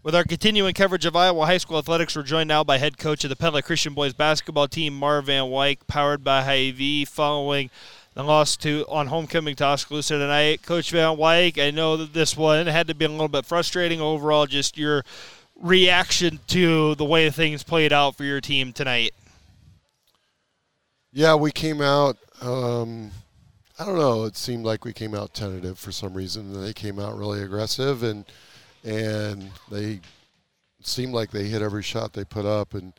With our continuing coverage of Iowa high school athletics, we're joined now by head coach of the Pettler Christian boys basketball team, Marv Van Wyk, powered by Hy-Vee, following the loss on homecoming to Oskaloosa tonight. Coach Van Wyk, I know that this one had to be a little bit frustrating overall, just your reaction to the way things played out for your team tonight. Yeah, we came out, I don't know, it seemed like we came out tentative for some reason. They came out really aggressive, and they seemed like they hit every shot they put up. And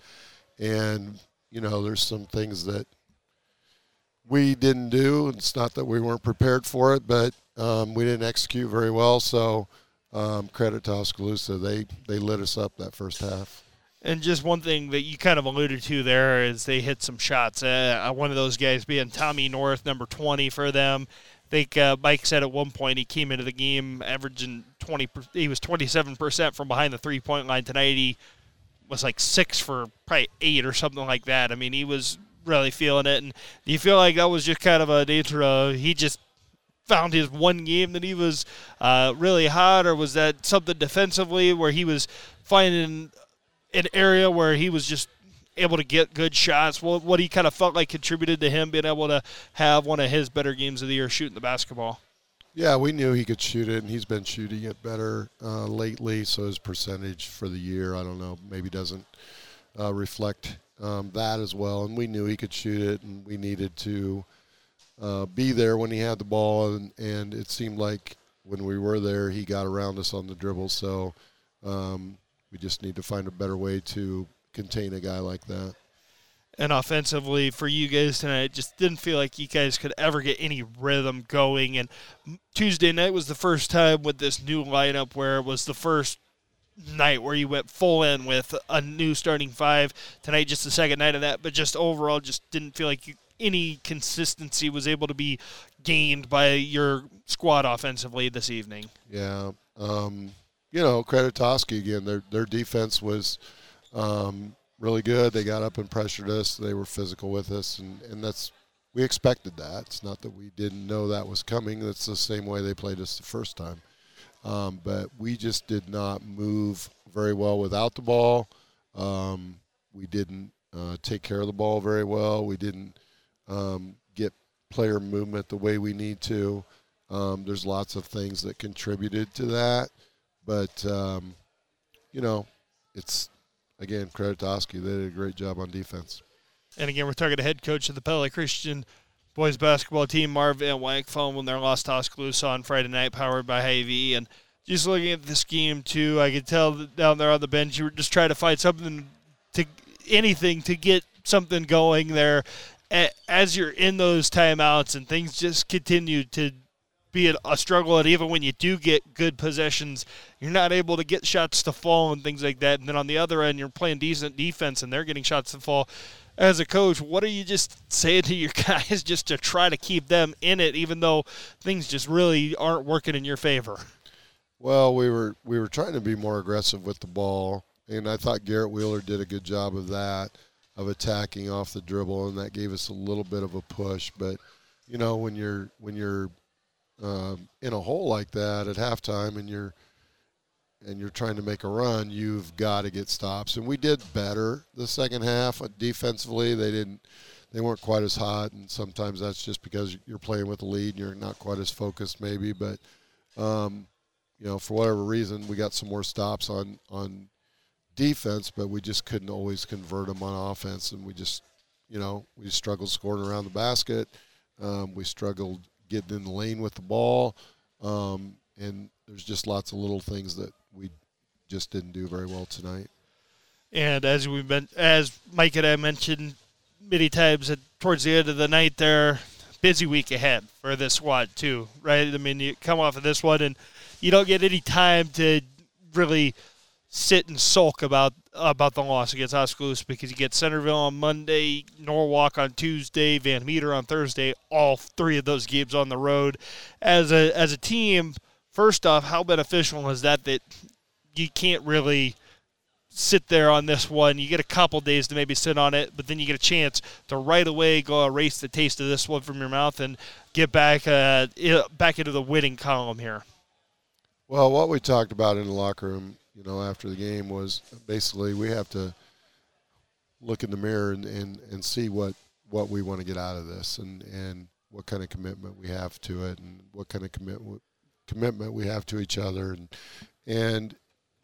you know, there's some things that we didn't do. It's not that we weren't prepared for it, but we didn't execute very well. So credit to Oskaloosa. They lit us up that first half. And just one thing that you kind of alluded to there is they hit some shots. One of those guys being Tommy North, number 20 for them. I think Mike said at one point he came into the game averaging 20. He was 27% from behind the three-point line. Tonight he was like 6 for probably 8 or something like that. I mean, he was really feeling it. And do you feel like that was just kind of a nature of he just found his one game that he was really hot, or was that something defensively where he was finding an area where he was just able to get good shots? What he kind of felt like contributed to him being able to have one of his better games of the year shooting the basketball? Yeah, we knew he could shoot it, and he's been shooting it better lately, so his percentage for the year, I don't know, maybe doesn't reflect that as well. And we knew he could shoot it, and we needed to be there when he had the ball, and it seemed like when we were there, he got around us on the dribble. So we just need to find a better way to contain a guy like that. And offensively for you guys tonight, it just didn't feel like you guys could ever get any rhythm going. And Tuesday night was the first time with this new lineup where it was the first night where you went full in with a new starting five. Tonight just the second night of that, but just overall just didn't feel like any consistency was able to be gained by your squad offensively this evening. Yeah. You know, credit to Oski again. Their defense was really good. They got up and pressured us. They were physical with us, and that's we expected that. It's not that we didn't know that was coming. That's the same way they played us the first time. But we just did not move very well without the ball. We didn't take care of the ball very well. We didn't get player movement the way we need to. There's lots of things that contributed to that. But, you know, it's, again, credit to Oski. They did a great job on defense. And, again, we're talking to head coach of the Pettler Christian boys basketball team, Marv Van Wyk, following their loss to Oskaloosa on Friday night, powered by Hy-Vee. And just looking at this game, too, I could tell that down there on the bench you were just trying to find anything to get something going there. As you're in those timeouts and things just continue to be a struggle, and even when you do get good possessions, you're not able to get shots to fall and things like that. And then on the other end, you're playing decent defense and they're getting shots to fall. As a coach, what are you just saying to your guys just to try to keep them in it, even though things just really aren't working in your favor? Well, we were trying to be more aggressive with the ball, and I thought Garrett Wheeler did a good job of that, of attacking off the dribble, and that gave us a little bit of a push. But you know, when you're in a hole like that at halftime, and you're trying to make a run, you've got to get stops. And we did better the second half defensively. They weren't quite as hot, and sometimes that's just because you're playing with the lead and you're not quite as focused maybe. But you know, for whatever reason, we got some more stops on defense, but we just couldn't always convert them on offense, and we struggled scoring around the basket. We struggled getting in the lane with the ball, and there's just lots of little things that we just didn't do very well tonight. And as Mike and I mentioned many times, towards the end of the night there, busy week ahead for this squad too, right? I mean, you come off of this one and you don't get any time to really sit and sulk about the loss against Oskaloosa, because you get Centerville on Monday, Norwalk on Tuesday, Van Meter on Thursday, all three of those games on the road. As a team, first off, how beneficial is that you can't really sit there on this one? You get a couple days to maybe sit on it, but then you get a chance to right away go erase the taste of this one from your mouth and get back into the winning column here. Well, what we talked about in the locker room, after the game was basically we have to look in the mirror and see what we want to get out of this and what kind of commitment we have to it and what kind of commitment we have to each other. And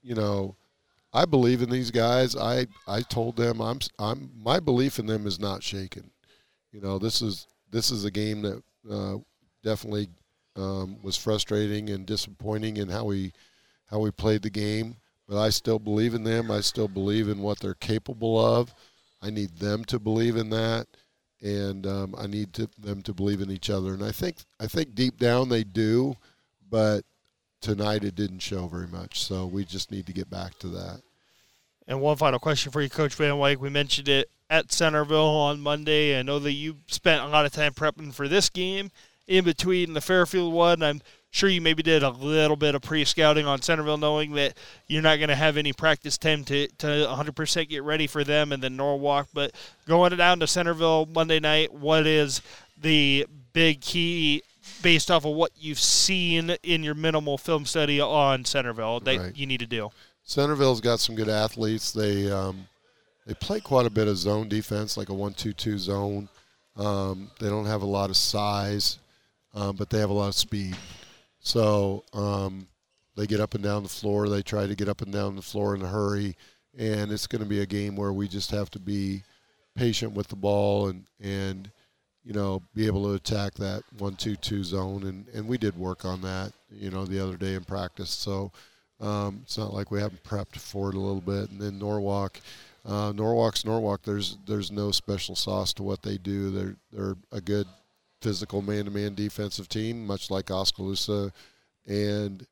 I believe in these guys. I told them my belief in them is not shaken. This is a game that definitely was frustrating and disappointing in how we played the game. But I still believe in them. I still believe in what they're capable of. I need them to believe in that, and I need them to believe in each other. And I think deep down they do, but tonight it didn't show very much. So we just need to get back to that. And one final question for you, Coach Van Wyk. We mentioned it at Centerville on Monday. I know that you spent a lot of time prepping for this game in between the Fairfield one. I'm sure you maybe did a little bit of pre-scouting on Centerville, knowing that you're not going to have any practice time to 100% get ready for them and then Norwalk. But going down to Centerville Monday night, what is the big key based off of what you've seen in your minimal film study on Centerville that you need to do? Centerville's got some good athletes. They play quite a bit of zone defense, like a 1-2-2 zone. They don't have a lot of size, but they have a lot of speed. So they get up and down the floor. They try to get up and down the floor in a hurry, and it's going to be a game where we just have to be patient with the ball and be able to attack that 1-2-2 zone. And we did work on that, the other day in practice. So it's not like we haven't prepped for it a little bit. And then Norwalk's Norwalk. There's no special sauce to what they do. They're a good physical man-to-man defensive team, much like Oskaloosa, and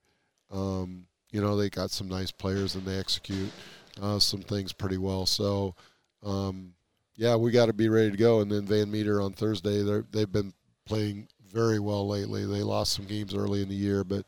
they got some nice players and they execute some things pretty well. So we got to be ready to go. And then Van Meter on Thursday, they've been playing very well lately. They lost some games early in the year, but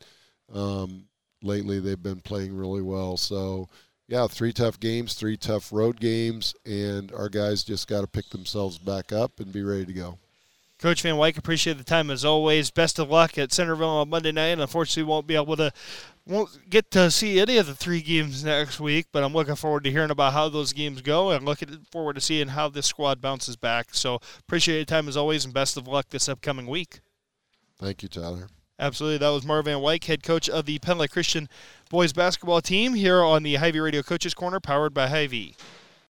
lately they've been playing really well. So 3 tough games, 3 tough road games, and our guys just got to pick themselves back up and be ready to go. Coach Van Wyk, appreciate the time as always. Best of luck at Centerville on Monday night. Unfortunately, won't get to see any of the 3 games next week, but I'm looking forward to hearing about how those games go and looking forward to seeing how this squad bounces back. So appreciate your time as always, and best of luck this upcoming week. Thank you, Tyler. Absolutely. That was Marv Van Wyk, head coach of the Penn Lake Christian boys basketball team here on the Hy-Vee Radio Coaches Corner, powered by Hy-Vee.